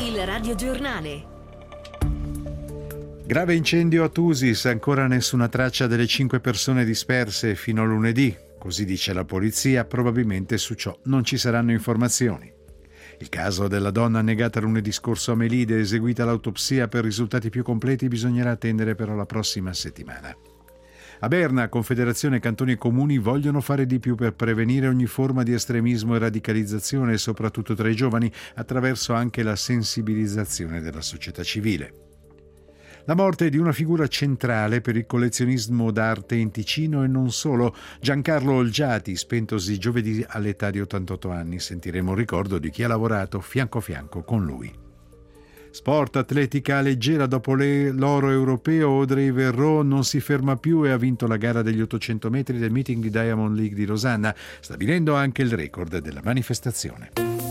Il radiogiornale. Grave incendio a Tusis, ancora nessuna traccia delle 5 persone disperse fino a lunedì. Così dice la polizia, probabilmente su ciò non ci saranno informazioni. Il caso della donna annegata lunedì scorso a Melide, eseguita l'autopsia, per risultati più completi bisognerà attendere però la prossima settimana. A Berna, Confederazione Cantoni e Comuni vogliono fare di più per prevenire ogni forma di estremismo e radicalizzazione, soprattutto tra i giovani, attraverso anche la sensibilizzazione della società civile. La morte di una figura centrale per il collezionismo d'arte in Ticino e non solo, Giancarlo Olgiati, spentosi giovedì all'età di 88 anni. Sentiremo il ricordo di chi ha lavorato fianco a fianco con lui. Sport, atletica leggera, dopo l'oro europeo Audrey Verreau non si ferma più e ha vinto la gara degli 800 metri del meeting di Diamond League di Losanna, stabilendo anche il record della manifestazione.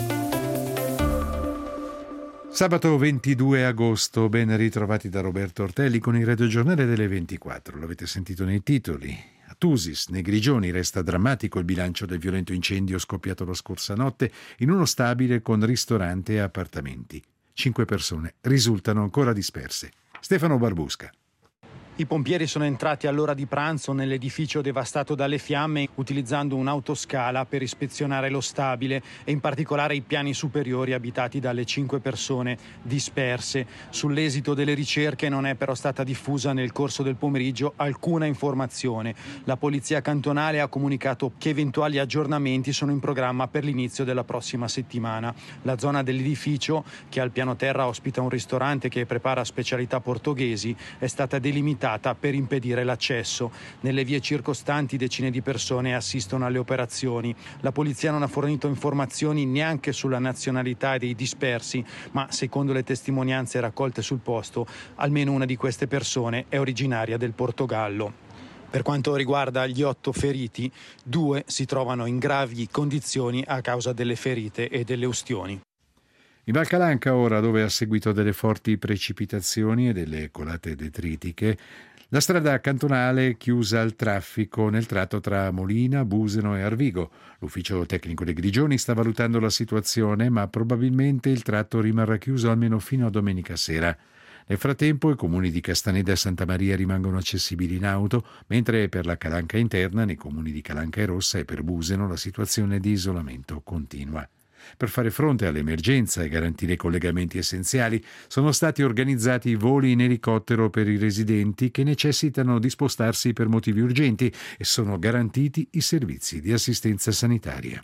Sabato 22 agosto, ben ritrovati da Roberto Ortelli con il radiogiornale delle 24. L'avete sentito nei titoli. A Tusis, nei Grigioni, resta drammatico il bilancio del violento incendio scoppiato la scorsa notte in uno stabile con ristorante e appartamenti. 5 persone risultano ancora disperse. Stefano Barbusca. I pompieri sono entrati all'ora di pranzo nell'edificio devastato dalle fiamme utilizzando un'autoscala per ispezionare lo stabile e in particolare i piani superiori abitati dalle 5 persone disperse. Sull'esito delle ricerche non è però stata diffusa nel corso del pomeriggio alcuna informazione. La polizia cantonale ha comunicato che eventuali aggiornamenti sono in programma per l'inizio della prossima settimana. La zona dell'edificio, che al piano terra ospita un ristorante che prepara specialità portoghesi, è stata delimitata per impedire l'accesso. Nelle vie circostanti decine di persone assistono alle operazioni. La polizia non ha fornito informazioni neanche sulla nazionalità dei dispersi, ma secondo le testimonianze raccolte sul posto, almeno una di queste persone è originaria del Portogallo. Per quanto riguarda gli 8 feriti, 2 si trovano in gravi condizioni a causa delle ferite e delle ustioni. In Val Calanca ora, dove ha seguito delle forti precipitazioni e delle colate detritiche, la strada cantonale chiusa al traffico nel tratto tra Molina, Buseno e Arvigo. L'ufficio tecnico dei Grigioni sta valutando la situazione, ma probabilmente il tratto rimarrà chiuso almeno fino a domenica sera. Nel frattempo i comuni di Castaneda e Santa Maria rimangono accessibili in auto, mentre per la Calanca interna, nei comuni di Calanca e Rossa e per Buseno, la situazione di isolamento continua. Per fare fronte all'emergenza e garantire i collegamenti essenziali, sono stati organizzati voli in elicottero per i residenti che necessitano di spostarsi per motivi urgenti e sono garantiti i servizi di assistenza sanitaria.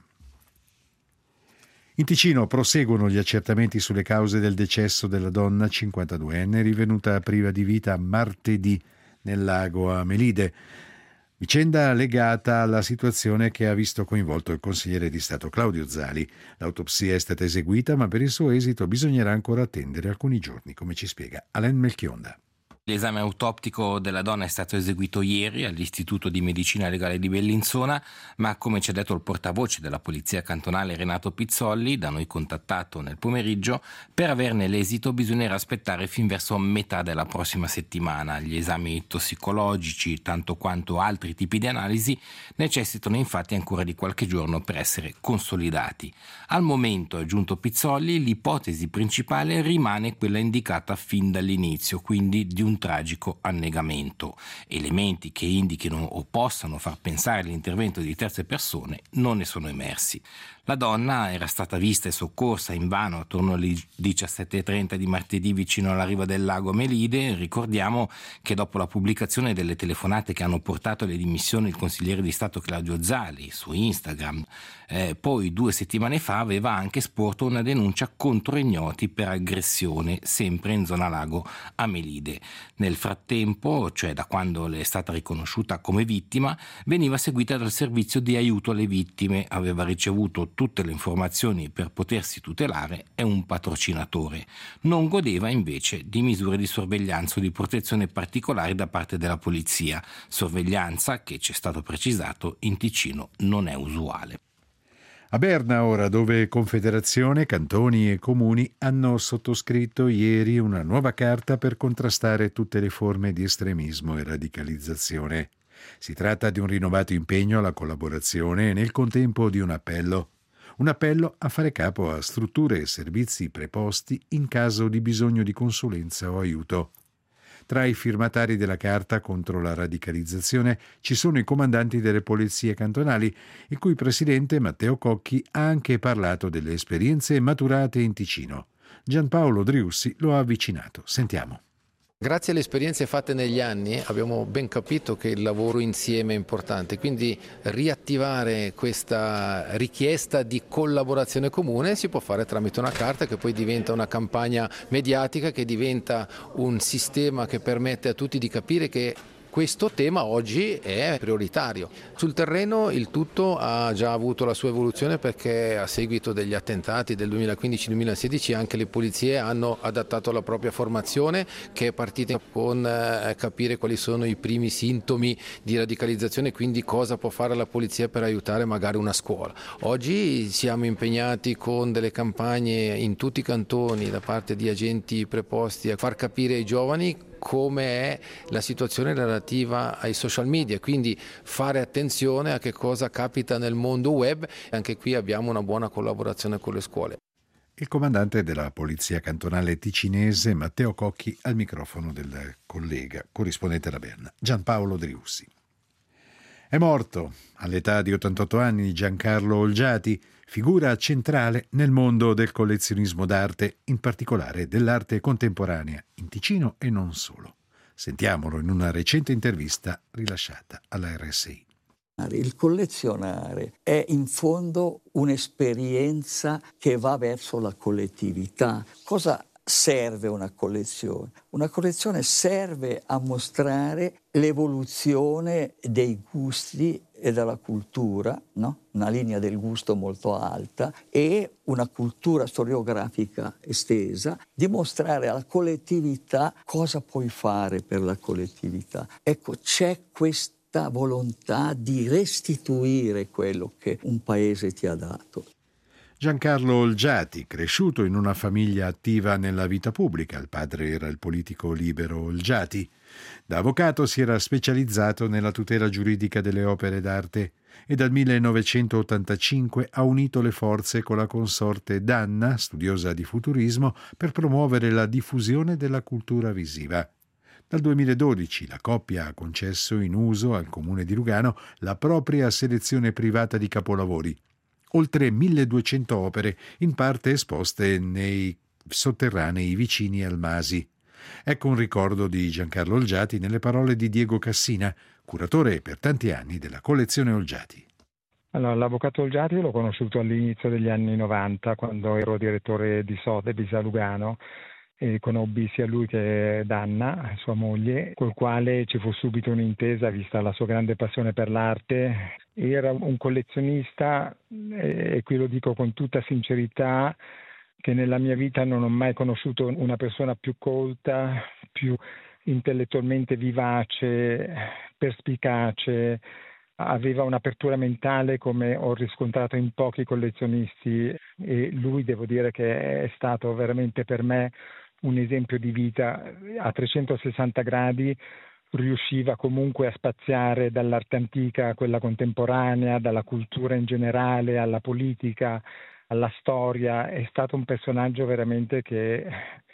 In Ticino proseguono gli accertamenti sulle cause del decesso della donna 52enne rivenuta priva di vita martedì nel lago a Melide. Vicenda legata alla situazione che ha visto coinvolto il consigliere di Stato Claudio Zali. L'autopsia è stata eseguita, ma per il suo esito bisognerà ancora attendere alcuni giorni, come ci spiega Alain Melchionda. L'esame autoptico della donna è stato eseguito ieri all'Istituto di Medicina Legale di Bellinzona, ma come ci ha detto il portavoce della Polizia Cantonale Renato Pizzolli, da noi contattato nel pomeriggio, per averne l'esito bisognerà aspettare fin verso metà della prossima settimana. Gli esami tossicologici, tanto quanto altri tipi di analisi, necessitano infatti ancora di qualche giorno per essere consolidati. Al momento, ha aggiunto Pizzolli, l'ipotesi principale rimane quella indicata fin dall'inizio, quindi di un tragico annegamento. Elementi che indichino o possano far pensare all'intervento di terze persone non ne sono emersi. La donna era stata vista e soccorsa invano attorno alle 17:30 di martedì vicino alla riva del lago Melide. Ricordiamo che dopo la pubblicazione delle telefonate che hanno portato alle dimissioni il consigliere di Stato Claudio Zali su Instagram, poi 2 settimane fa aveva anche sporto una denuncia contro ignoti per aggressione sempre in zona lago a Melide. Nel frattempo, cioè da quando le è stata riconosciuta come vittima, veniva seguita dal servizio di aiuto alle vittime, aveva ricevuto tutte le informazioni per potersi tutelare e un patrocinatore. Non godeva invece di misure di sorveglianza o di protezione particolari da parte della polizia, sorveglianza che, ci è stato precisato, in Ticino non è usuale. A Berna ora, dove Confederazione, cantoni e comuni hanno sottoscritto ieri una nuova carta per contrastare tutte le forme di estremismo e radicalizzazione. Si tratta di un rinnovato impegno alla collaborazione e nel contempo di un appello. Un appello a fare capo a strutture e servizi preposti in caso di bisogno di consulenza o aiuto. Tra i firmatari della carta contro la radicalizzazione ci sono i comandanti delle polizie cantonali, il cui presidente Matteo Cocchi ha anche parlato delle esperienze maturate in Ticino. Gianpaolo Driussi lo ha avvicinato. Sentiamo. Grazie alle esperienze fatte negli anni abbiamo ben capito che il lavoro insieme è importante, quindi riattivare questa richiesta di collaborazione comune si può fare tramite una carta che poi diventa una campagna mediatica, che diventa un sistema che permette a tutti di capire che questo tema oggi è prioritario. Sul terreno il tutto ha già avuto la sua evoluzione, perché a seguito degli attentati del 2015-2016 anche le polizie hanno adattato la propria formazione, che è partita con capire quali sono i primi sintomi di radicalizzazione e quindi cosa può fare la polizia per aiutare magari una scuola. Oggi siamo impegnati con delle campagne in tutti i cantoni da parte di agenti preposti a far capire ai giovani come è la situazione relativa ai social media, quindi fare attenzione a che cosa capita nel mondo web. Anche qui abbiamo una buona collaborazione con le scuole. Il comandante della Polizia Cantonale Ticinese Matteo Cocchi al microfono del collega corrispondente da Berna, Gianpaolo Driussi. È morto all'età di 88 anni Giancarlo Olgiati, figura centrale nel mondo del collezionismo d'arte, in particolare dell'arte contemporanea, in Ticino e non solo. Sentiamolo in una recente intervista rilasciata alla RSI. Il collezionare è in fondo un'esperienza che va verso la collettività. Cosa serve una collezione? Una collezione serve a mostrare l'evoluzione dei gusti e della cultura, no? Una linea del gusto molto alta e una cultura storiografica estesa, dimostrare alla collettività cosa puoi fare per la collettività. Ecco, c'è questa volontà di restituire quello che un paese ti ha dato. Giancarlo Olgiati, cresciuto in una famiglia attiva nella vita pubblica, il padre era il politico Libero Olgiati. Da avvocato si era specializzato nella tutela giuridica delle opere d'arte e dal 1985 ha unito le forze con la consorte Danna, studiosa di futurismo, per promuovere la diffusione della cultura visiva. Dal 2012 la coppia ha concesso in uso al comune di Lugano la propria selezione privata di capolavori. Oltre 1200 opere, in parte esposte nei sotterranei vicini al Masi. Ecco un ricordo di Giancarlo Olgiati nelle parole di Diego Cassina, curatore per tanti anni della collezione Olgiati. Allora, l'avvocato Olgiati l'ho conosciuto all'inizio degli anni 90, quando ero direttore di Sotheby's a Lugano, e conobbi sia lui che Danna, sua moglie, col quale ci fu subito un'intesa vista la sua grande passione per l'arte. Era un collezionista, e qui lo dico con tutta sincerità, che nella mia vita non ho mai conosciuto una persona più colta, più intellettualmente vivace, perspicace. Aveva un'apertura mentale come ho riscontrato in pochi collezionisti, e lui devo dire che è stato veramente per me un esempio di vita a 360 gradi. Riusciva comunque a spaziare dall'arte antica a quella contemporanea, dalla cultura in generale alla politica, alla storia. È stato un personaggio veramente che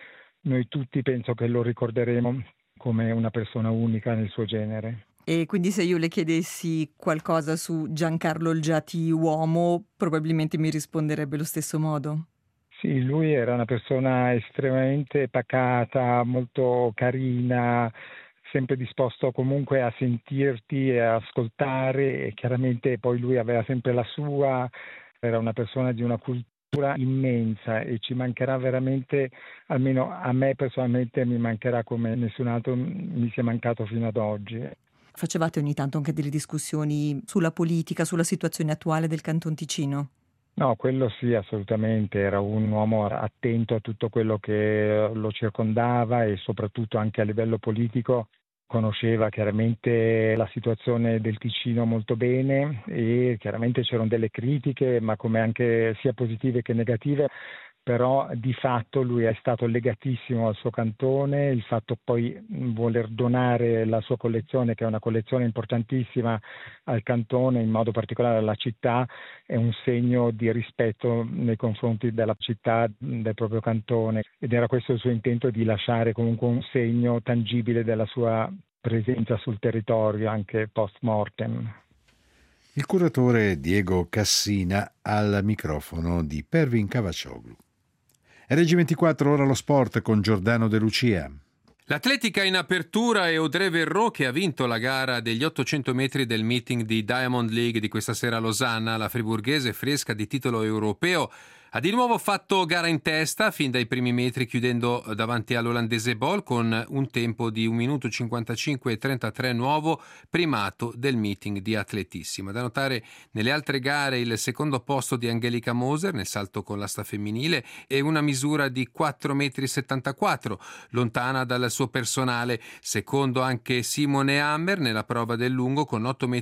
noi tutti penso che lo ricorderemo come una persona unica nel suo genere. E quindi se io le chiedessi qualcosa su Giancarlo Olgiati uomo, probabilmente mi risponderebbe allo stesso modo? Sì, lui era una persona estremamente pacata, molto carina, sempre disposto comunque a sentirti e a ascoltare, e chiaramente poi lui aveva sempre la sua, era una persona di una cultura immensa e ci mancherà veramente, almeno a me personalmente mi mancherà come nessun altro mi sia mancato fino ad oggi. Facevate ogni tanto anche delle discussioni sulla politica, sulla situazione attuale del Canton Ticino? No, quello sì, assolutamente. Era un uomo attento a tutto quello che lo circondava e soprattutto anche a livello politico conosceva chiaramente la situazione del Ticino molto bene, e chiaramente c'erano delle critiche, ma come anche sia positive che negative, però di fatto lui è stato legatissimo al suo cantone. Il fatto poi voler donare la sua collezione, che è una collezione importantissima, al cantone, in modo particolare alla città, è un segno di rispetto nei confronti della città, del proprio cantone, ed era questo il suo intento, di lasciare comunque un segno tangibile della sua presenza sul territorio anche post mortem. Il curatore Diego Cassina al microfono di Pervin Cavaccioglu. RG24, ora lo sport con Giordano De Lucia. L'atletica in apertura è Audrey Verreau, che ha vinto la gara degli 800 metri del meeting di Diamond League di questa sera a Losanna. La friburghese, fresca di titolo europeo, ha di nuovo fatto gara in testa fin dai primi metri, chiudendo davanti all'olandese Bol con un tempo di 1 minuto 55,33, nuovo primato del meeting di atletissima. Da notare nelle altre gare il secondo posto di Angelica Moser nel salto con l'asta femminile e una misura di 4,74 m, lontana dal suo personale. Secondo anche Simone Hammer nella prova del lungo con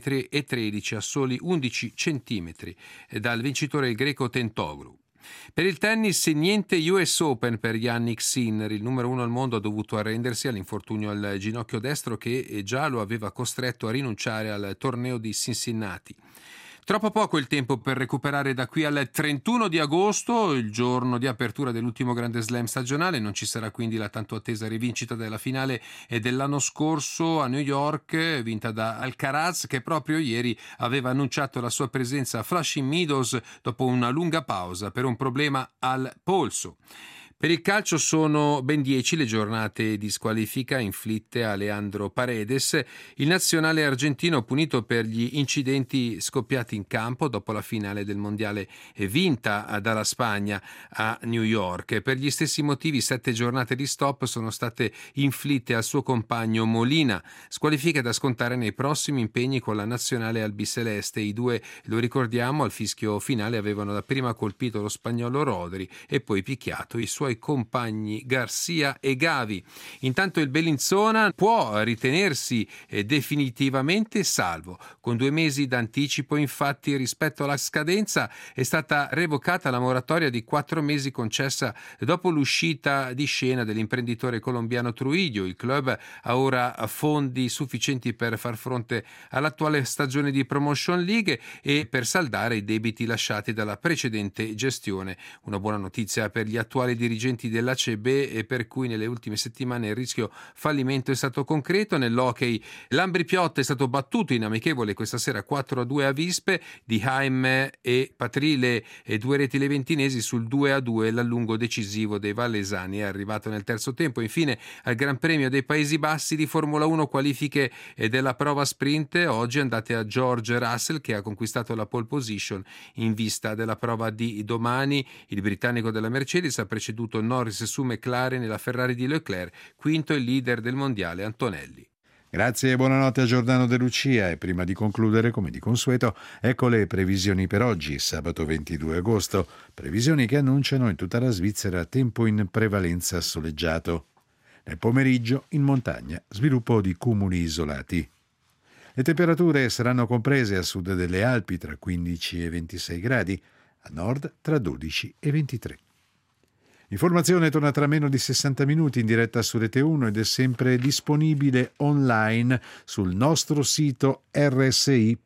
8,13 m, a soli 11 cm dal vincitore il greco Tentoglu. Per il tennis niente US Open per Jannik Sinner. Il numero 1 al mondo ha dovuto arrendersi all'infortunio al ginocchio destro, che già lo aveva costretto a rinunciare al torneo di Cincinnati. Troppo poco il tempo per recuperare da qui al 31 di agosto, il giorno di apertura dell'ultimo Grande Slam stagionale. Non ci sarà quindi la tanto attesa rivincita della finale dell'anno scorso a New York, vinta da Alcaraz, che proprio ieri aveva annunciato la sua presenza a Flushing Meadows dopo una lunga pausa per un problema al polso. Per il calcio sono ben 10 le giornate di squalifica inflitte a Leandro Paredes, il nazionale argentino punito per gli incidenti scoppiati in campo dopo la finale del mondiale vinta dalla Spagna a New York. Per gli stessi motivi 7 giornate di stop sono state inflitte al suo compagno Molina, squalifiche da scontare nei prossimi impegni con la nazionale albiceleste. I due, lo ricordiamo, al fischio finale avevano dapprima colpito lo spagnolo Rodri e poi picchiato i suoi compagni Garcia e Gavi. Intanto il Bellinzona può ritenersi definitivamente salvo. Con 2 mesi d'anticipo, infatti, rispetto alla scadenza è stata revocata la moratoria di 4 mesi concessa dopo l'uscita di scena dell'imprenditore colombiano Trujillo. Il club ha ora fondi sufficienti per far fronte all'attuale stagione di Promotion League e per saldare i debiti lasciati dalla precedente gestione. Una buona notizia per gli attuali dirigenti dell'ACB, e per cui nelle ultime settimane il rischio fallimento è stato concreto. Nell'hockey l'Ambri Piotta è stato battuto in amichevole questa sera 4-2 a Vispe. Di Haim e Patrile e 2 reti leventinesi sul 2-2. L'allungo decisivo dei vallesani è arrivato nel terzo tempo. Infine al Gran Premio dei Paesi Bassi di Formula 1, qualifiche della prova sprint oggi andate a George Russell, che ha conquistato la pole position in vista della prova di domani. Il britannico della Mercedes ha preceduto Norris su McLaren e la Ferrari di Leclerc, quinto il leader del mondiale Antonelli. Grazie e buonanotte a Giordano De Lucia. E prima di concludere, come di consueto, ecco le previsioni per oggi, sabato 22 agosto. Previsioni che annunciano in tutta la Svizzera tempo in prevalenza soleggiato. Nel pomeriggio, in montagna, sviluppo di cumuli isolati. Le temperature saranno comprese a sud delle Alpi tra 15 e 26 gradi, a nord tra 12 e 23. L'informazione torna tra meno di 60 minuti in diretta su Rete 1 ed è sempre disponibile online sul nostro sito rsi.ch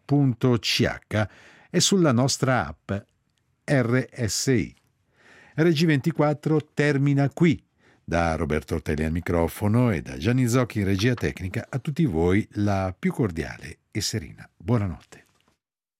e sulla nostra app RSI. RG24 termina qui. Da Roberto Ortelli al microfono e da Gianni Zocchi in regia tecnica, a tutti voi la più cordiale e serena buonanotte.